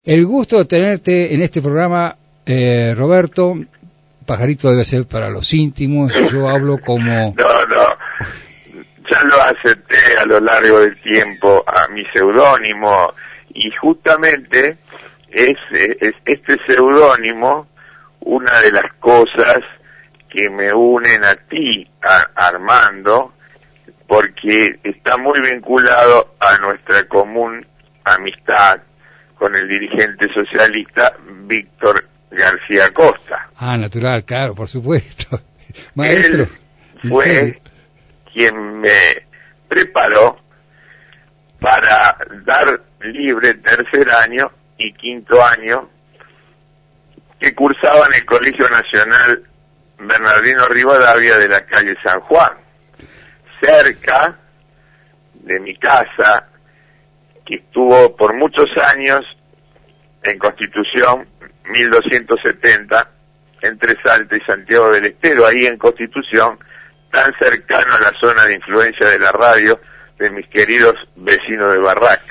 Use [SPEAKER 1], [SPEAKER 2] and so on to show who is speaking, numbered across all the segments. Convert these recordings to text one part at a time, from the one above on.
[SPEAKER 1] El gusto de tenerte en este programa, Roberto. Pajarito debe ser para los íntimos, yo hablo como...
[SPEAKER 2] No, ya lo acepté a lo largo del tiempo a mi seudónimo, y justamente es este seudónimo una de las cosas que me unen a ti, Armando, porque está muy vinculado a nuestra común amistad con el dirigente socialista Víctor García Costa.
[SPEAKER 1] Ah, natural, claro, por supuesto. Maestro.
[SPEAKER 2] Él fue quien me preparó para dar libre tercer año y quinto año que cursaba en el Colegio Nacional Bernardino Rivadavia de la calle San Juan, cerca de mi casa, que estuvo por muchos años en Constitución 1270, entre Salta y Santiago del Estero, ahí en Constitución, tan cercano a la zona de influencia de la radio de mis queridos vecinos de Barraca.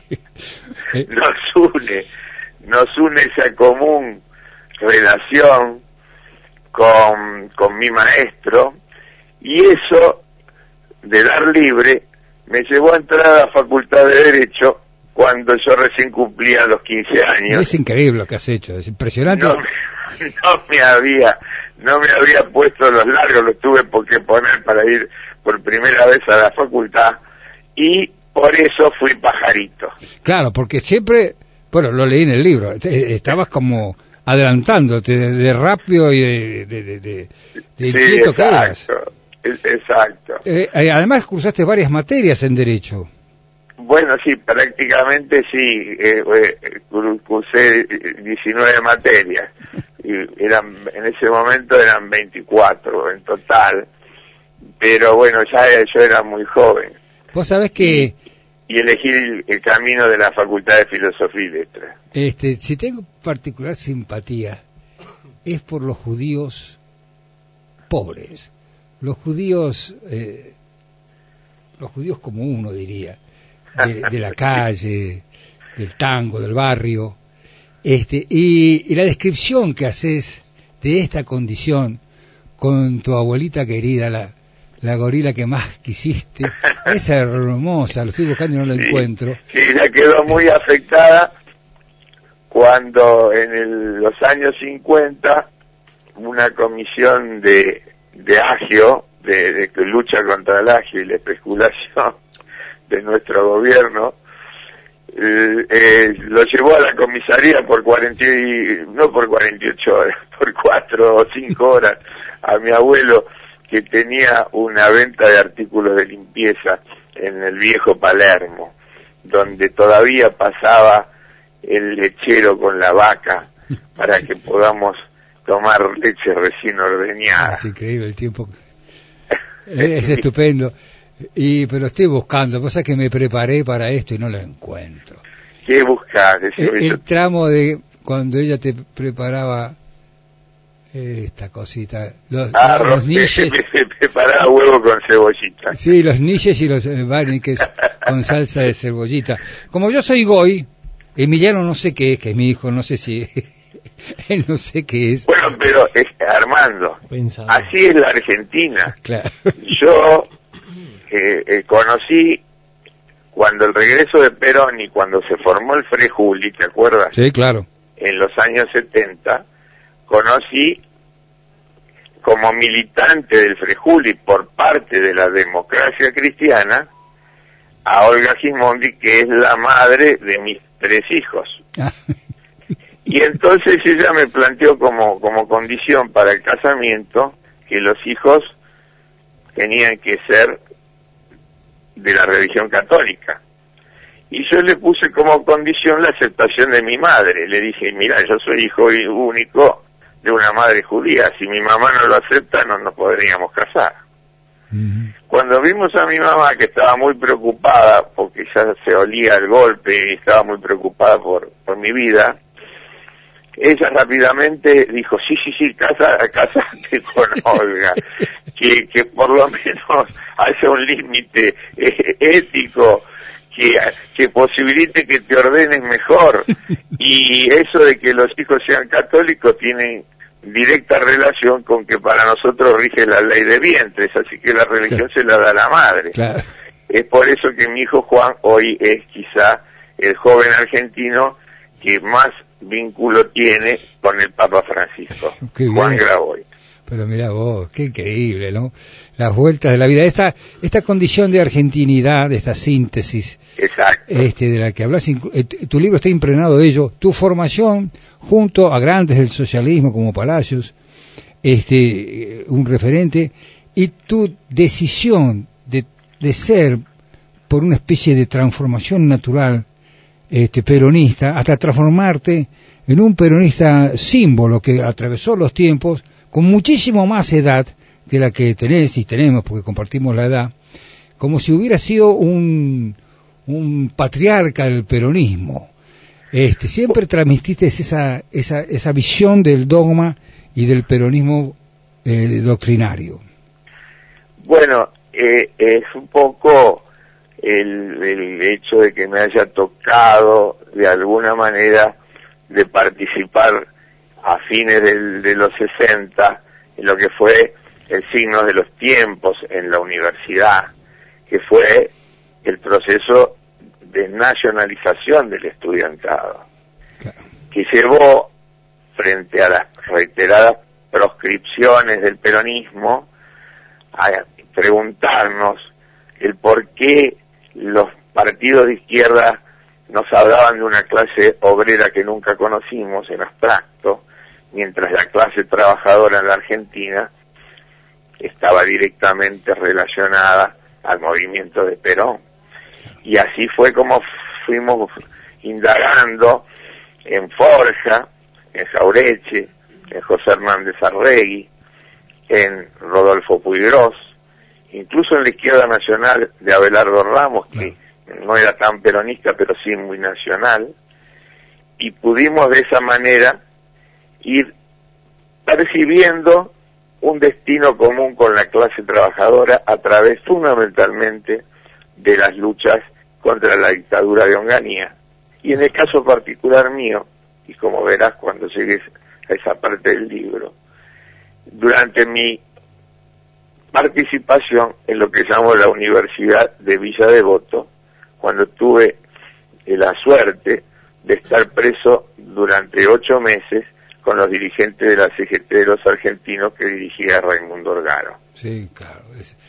[SPEAKER 2] Nos une esa común relación con mi maestro, y eso de dar libre me llevó a entrar a la Facultad de Derecho cuando yo recién cumplía los 15 años.
[SPEAKER 1] Es increíble lo que has hecho, es impresionante.
[SPEAKER 2] No me había puesto los largos, los tuve que poner para ir por primera vez a la facultad, y por eso fui pajarito.
[SPEAKER 1] Claro, porque siempre, bueno, lo leí en el libro, estabas como adelantándote de rápido y de inquieto que eras.
[SPEAKER 2] Exacto.
[SPEAKER 1] Además cursaste varias materias en Derecho.
[SPEAKER 2] Bueno, sí, prácticamente sí, cursé 19 materias, y en ese momento eran 24 en total, pero bueno, yo era muy joven.
[SPEAKER 1] Vos sabés que...
[SPEAKER 2] Y elegí el camino de la Facultad de Filosofía y Letras.
[SPEAKER 1] Si tengo particular simpatía, es por los judíos pobres, los judíos como uno diría, de la calle, del tango, del barrio, y la descripción que haces de esta condición con tu abuelita querida, la gorila que más quisiste, es hermosa, lo estoy buscando y no la encuentro.
[SPEAKER 2] Sí, ella quedó muy afectada cuando en los años 50 una comisión de agio, de lucha contra el agio y la especulación de nuestro gobierno, lo llevó a la comisaría no por 48 horas, por 4 o 5 horas, a mi abuelo, que tenía una venta de artículos de limpieza en el viejo Palermo, donde todavía pasaba el lechero con la vaca para que podamos tomar leche recién ordeñada.
[SPEAKER 1] Es increíble el tiempo. Es estupendo. Pero estoy buscando, cosa que me preparé para esto y no lo encuentro.
[SPEAKER 2] ¿Qué buscas?
[SPEAKER 1] El tramo de cuando ella te preparaba esta cosita, los niches.
[SPEAKER 2] Se preparaba huevo con cebollita.
[SPEAKER 1] Sí, los niches y los barniques con salsa de cebollita. Como yo soy goy, Emiliano no sé qué es, que es mi hijo, no sé si... él no sé qué es.
[SPEAKER 2] Bueno, pero Armando, así es la Argentina.
[SPEAKER 1] Claro.
[SPEAKER 2] Yo conocí cuando el regreso de Perón y cuando se formó el Frejuli, ¿te acuerdas?
[SPEAKER 1] Sí, claro.
[SPEAKER 2] En los años 70, conocí como militante del Frejuli por parte de la Democracia Cristiana a Olga Gismondi, que es la madre de mis 3 hijos. Y entonces ella me planteó como condición para el casamiento que los hijos tenían que ser de la religión católica. Y yo le puse como condición la aceptación de mi madre. Le dije, mira, yo soy hijo único de una madre judía. Si mi mamá no lo acepta, no nos podríamos casar. Cuando vimos a mi mamá, que estaba muy preocupada, porque ya se olía el golpe y estaba muy preocupada por mi vida, ella rápidamente dijo, sí, casate con Olga, que por lo menos haya un límite ético que posibilite que te ordenes mejor. Y eso de que los hijos sean católicos tiene directa relación con que para nosotros rige la ley de vientres, así que la religión se la da la madre.
[SPEAKER 1] Claro.
[SPEAKER 2] Es por eso que mi hijo Juan hoy es quizá el joven argentino que más vínculo tiene con el Papa Francisco, Juan Graboy.
[SPEAKER 1] Pero mira vos, qué increíble, ¿no? Las vueltas de la vida, esta condición de argentinidad, esta síntesis,
[SPEAKER 2] exacto,
[SPEAKER 1] de la que hablas, tu libro está impregnado de ello, tu formación junto a grandes del socialismo como Palacios, un referente, y tu decisión de ser por una especie de transformación natural peronista, hasta transformarte en un peronista símbolo que atravesó los tiempos con muchísimo más edad de la que tenés y tenemos, porque compartimos la edad, como si hubiera sido un patriarca del peronismo. Siempre transmitiste esa visión del dogma y del peronismo doctrinario.
[SPEAKER 2] Bueno, es un poco el hecho de que me haya tocado de alguna manera de participar a fines de los 60 en lo que fue el signo de los tiempos en la universidad, que fue el proceso de nacionalización del estudiantado, claro, que llevó, frente a las reiteradas proscripciones del peronismo, a preguntarnos el por qué los partidos de izquierda nos hablaban de una clase obrera que nunca conocimos en abstracto, mientras la clase trabajadora en la Argentina estaba directamente relacionada al movimiento de Perón. Y así fue como fuimos indagando en Forja, en Jaureche, en José Hernández Arregui, en Rodolfo Puigros, incluso en la izquierda nacional de Abelardo Ramos, que no era tan peronista, pero sí muy nacional, y pudimos de esa manera ir percibiendo un destino común con la clase trabajadora a través fundamentalmente de las luchas contra la dictadura de Onganía. Y en el caso particular mío, y como verás cuando llegues a esa parte del libro, durante mi participación en lo que llamo la Universidad de Villa Devoto, cuando tuve la suerte de estar preso durante 8 meses con los dirigentes de la CGT de los argentinos que dirigía Raimundo Orgaro.
[SPEAKER 1] Sí, claro,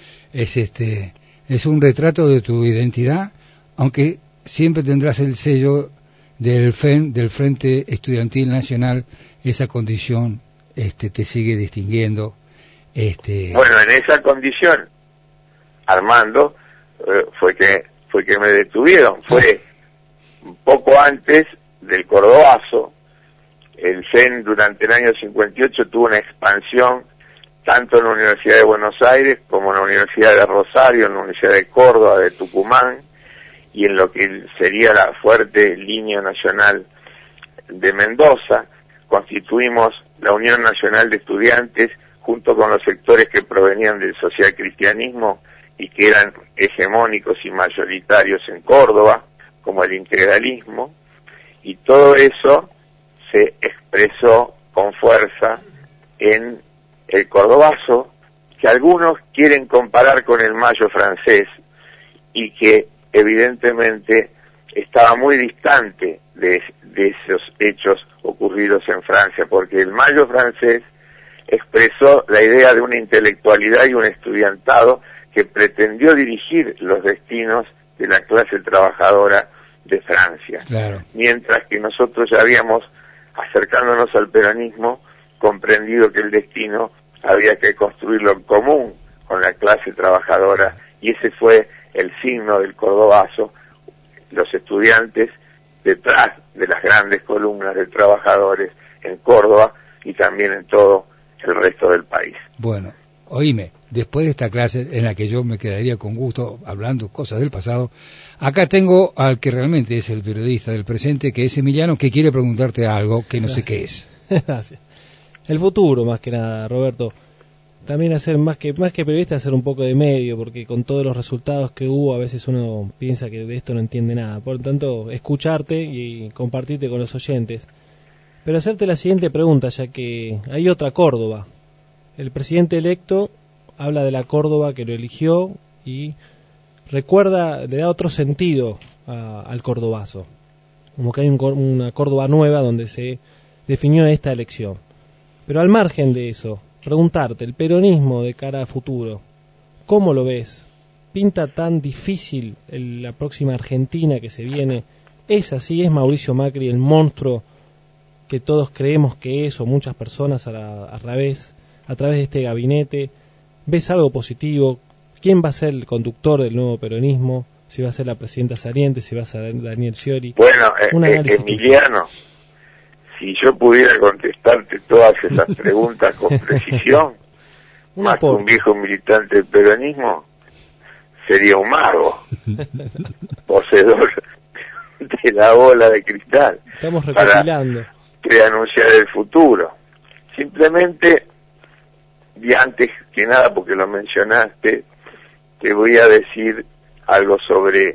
[SPEAKER 1] es un retrato de tu identidad, aunque siempre tendrás el sello del FEN, del Frente Estudiantil Nacional. Esa condición te sigue distinguiendo.
[SPEAKER 2] Bueno, en esa condición, Armando, fue que me detuvieron. Fue un poco antes del Cordobazo. El FEN durante el año 58 tuvo una expansión tanto en la Universidad de Buenos Aires como en la Universidad de Rosario, en la Universidad de Córdoba, de Tucumán, y en lo que sería la fuerte línea nacional de Mendoza. Constituimos la Unión Nacional de Estudiantes junto con los sectores que provenían del socialcristianismo y que eran hegemónicos y mayoritarios en Córdoba, como el integralismo, y todo eso se expresó con fuerza en el Cordobazo, que algunos quieren comparar con el Mayo francés y que evidentemente estaba muy distante de esos hechos ocurridos en Francia, porque el Mayo francés expresó la idea de una intelectualidad y un estudiantado que pretendió dirigir los destinos de la clase trabajadora de Francia.
[SPEAKER 1] Claro.
[SPEAKER 2] Mientras que nosotros ya habíamos, acercándonos al peronismo, comprendido que el destino había que construirlo en común con la clase trabajadora, y ese fue el signo del Cordobazo, los estudiantes detrás de las grandes columnas de trabajadores en Córdoba y también en todo el resto del país.
[SPEAKER 1] Bueno, oíme, después de esta clase en la que yo me quedaría con gusto hablando cosas del pasado, acá tengo al que realmente es el periodista del presente, que es Emiliano, que quiere preguntarte algo que no sé qué es.
[SPEAKER 3] Gracias. El futuro, más que nada, Roberto. también hacer más que periodista, hacer un poco de medio, porque con todos los resultados que hubo, a veces uno piensa que de esto no entiende nada. Por lo tanto, escucharte y compartirte con los oyentes. Pero hacerte la siguiente pregunta, ya que hay otra Córdoba. El presidente electo habla de la Córdoba que lo eligió y recuerda, le da otro sentido al cordobazo. Como que hay una Córdoba nueva donde se definió esta elección. Pero al margen de eso, preguntarte, el peronismo de cara a futuro, ¿cómo lo ves? ¿Pinta tan difícil la próxima Argentina que se viene? ¿Es así? ¿Es Mauricio Macri el monstruo que todos creemos que es, o muchas personas a través de este gabinete? ¿Ves algo positivo? ¿Quién va a ser el conductor del nuevo peronismo? ¿Si va a ser la presidenta saliente? ¿Si va a ser Daniel Scioli?
[SPEAKER 2] Bueno, Emiliano, si yo pudiera contestarte todas esas preguntas con precisión, más que un viejo militante del peronismo, sería un mago, poseedor de la bola de cristal.
[SPEAKER 3] Estamos recopilando.
[SPEAKER 2] Para preanunciar el futuro. Simplemente, y antes que nada, porque lo mencionaste, te voy a decir algo sobre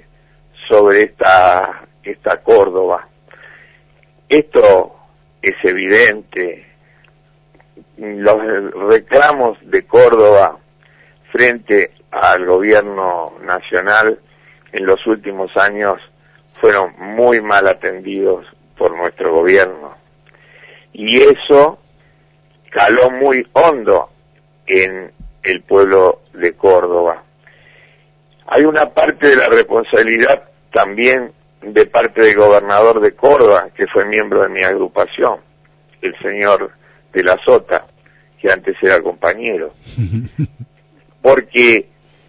[SPEAKER 2] esta Córdoba. Esto es evidente. Los reclamos de Córdoba frente al gobierno nacional en los últimos años fueron muy mal atendidos por nuestro gobierno. Y eso caló muy hondo en el pueblo de Córdoba. Hay una parte de la responsabilidad también de parte del gobernador de Córdoba, que fue miembro de mi agrupación, el señor de la Sota, que antes era compañero, porque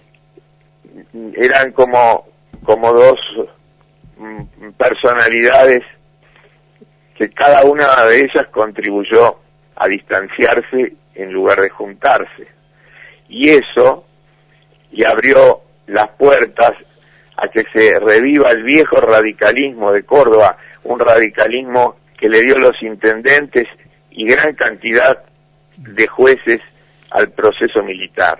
[SPEAKER 2] eran como dos personalidades que cada una de ellas contribuyó a distanciarse en lugar de juntarse, y eso y abrió las puertas a que se reviva el viejo radicalismo de Córdoba, un radicalismo que le dio los intendentes y gran cantidad de jueces al proceso militar.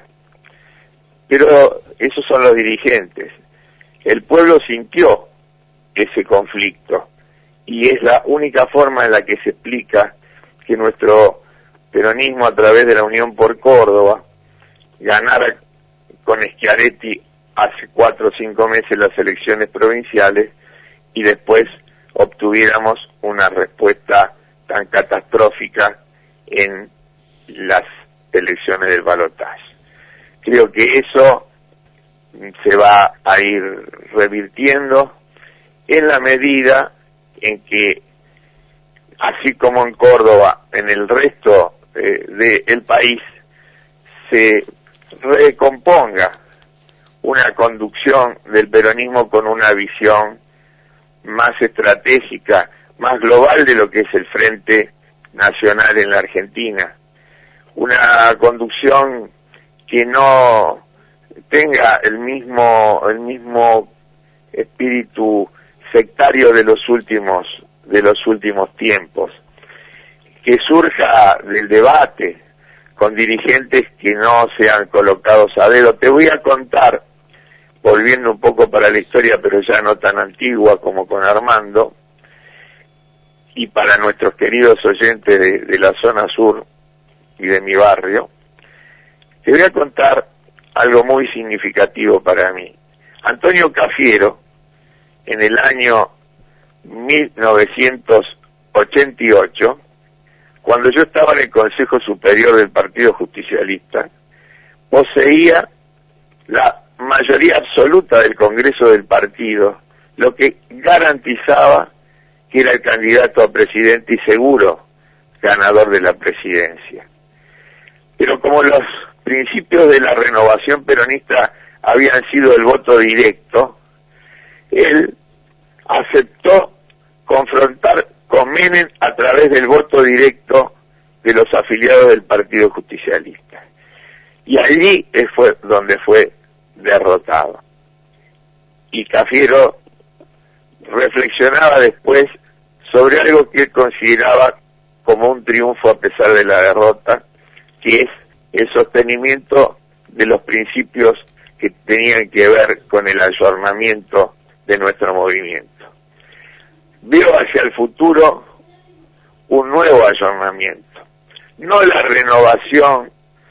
[SPEAKER 2] Pero esos son los dirigentes. El pueblo sintió ese conflicto y es la única forma en la que se explica que nuestro peronismo, a través de la Unión por Córdoba, ganara con Schiaretti hace 4 o 5 meses las elecciones provinciales y después obtuviéramos una respuesta tan catastrófica en las elecciones del balotaje. Creo que eso se va a ir revirtiendo en la medida en que, así como en Córdoba, en el resto del país se recomponga una conducción del peronismo con una visión más estratégica, más global de lo que es el Frente Nacional en la Argentina. Una conducción que no tenga el mismo espíritu sectario de los últimos tiempos, que surja del debate con dirigentes que no sean colocados a dedo. Te voy a contar, volviendo un poco para la historia, pero ya no tan antigua como con Armando, y para nuestros queridos oyentes de la zona sur y de mi barrio, te voy a contar algo muy significativo para mí. Antonio Cafiero, en el año 1988, cuando yo estaba en el Consejo Superior del Partido Justicialista, poseía la mayoría absoluta del Congreso del partido, lo que garantizaba que era el candidato a presidente y seguro ganador de la presidencia. Pero como los principios de la renovación peronista habían sido el voto directo, él aceptó confrontar con Menem a través del voto directo de los afiliados del Partido Justicialista. Y allí fue donde fue derrotado. Y Cafiero reflexionaba después sobre algo que él consideraba como un triunfo a pesar de la derrota, que es el sostenimiento de los principios que tenían que ver con el ayornamiento de nuestro movimiento. Veo hacia el futuro un nuevo ayornamiento, no la renovación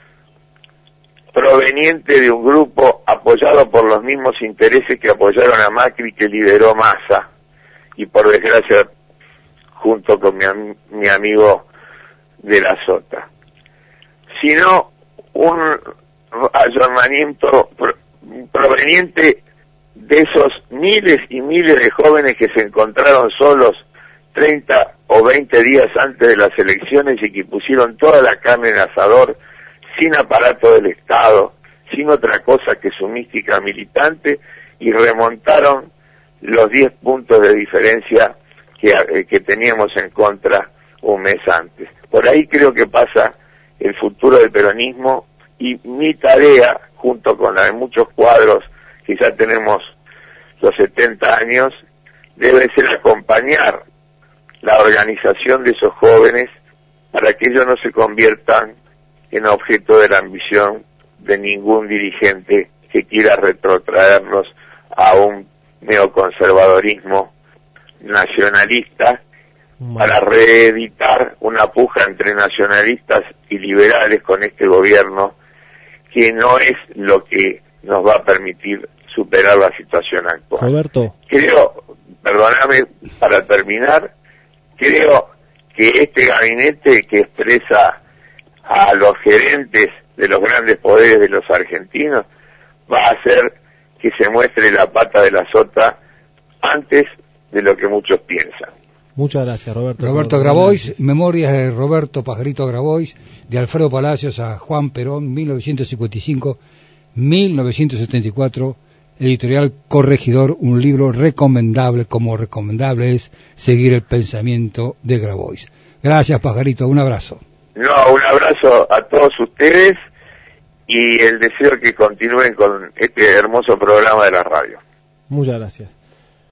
[SPEAKER 2] proveniente de un grupo apoyado por los mismos intereses que apoyaron a Macri, que lideró Massa, y por desgracia junto con mi amigo de la Sota, sino un ayornamiento proveniente de esos miles y miles de jóvenes que se encontraron solos 30 o 20 días antes de las elecciones y que pusieron toda la carne en el asador, sin aparato del Estado, sin otra cosa que su mística militante, y remontaron los 10 puntos de diferencia que teníamos en contra un mes antes. Por ahí creo que pasa el futuro del peronismo, y mi tarea, junto con la de muchos cuadros que ya tenemos los 70 años, debe ser acompañar la organización de esos jóvenes para que ellos no se conviertan en objeto de la ambición de ningún dirigente que quiera retrotraerlos a un neoconservadorismo nacionalista para reeditar una puja entre nacionalistas y liberales con este gobierno, que no es lo que nos va a permitir superar la situación actual.
[SPEAKER 3] Roberto.
[SPEAKER 2] Creo, perdóname, para terminar, creo que este gabinete que expresa a los gerentes de los grandes poderes de los argentinos va a hacer que se muestre la pata de la Sota antes de lo que muchos piensan.
[SPEAKER 3] Muchas gracias, Roberto.
[SPEAKER 1] Roberto Grabois, Memorias de Roberto Pajarito Grabois, de Alfredo Palacios a Juan Perón, 1955-1974, editorial Corregidor, un libro recomendable, como recomendable es seguir el pensamiento de Grabois. Gracias, Pajarito, un abrazo.
[SPEAKER 2] No, un abrazo a todos ustedes y el deseo que continúen con este hermoso programa de la radio.
[SPEAKER 3] Muchas gracias.